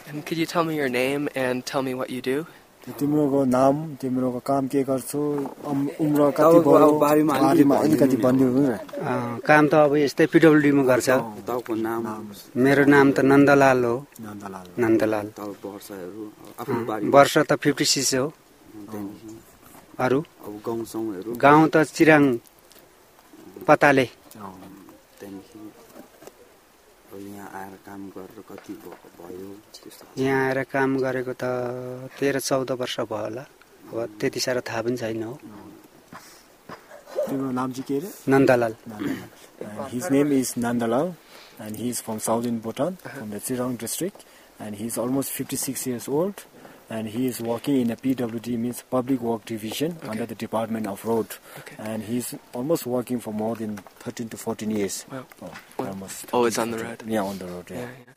And could you tell me your name and tell me what you do? तिम्रो नाम तिम्रो काम के गर्छौ उम्र कति भयो बारीमा अलिकति भनिदिनु न काम त अब यस्तै पीडब्ल्यूडी मा गर्छ तपाईको नाम मेरो नाम त नन्दलाल हो नन्दलाल वर्षहरु आफ्नो बारी वर्ष त 56 हो अरु अब गाउँ त चिराङ पताले यहाँ आएर काम गरेर कति भयो यहाँ आएर काम गरेको त 13-14 वर्ष भयो होला अब त्यति साह्रो थाहा पनि छैन हो तिम्रो नाम चाहिँ के रे Nandlal His name is Nandalal and he is from southern Bhutan from the Chirang district and he is almost 56 years old and he is working in a PWD means Public Work Division under the Department of Road and he is almost working for more than 13 to 14 years. Wow. Almost. Always on the road. Yeah, on the road. Yeah.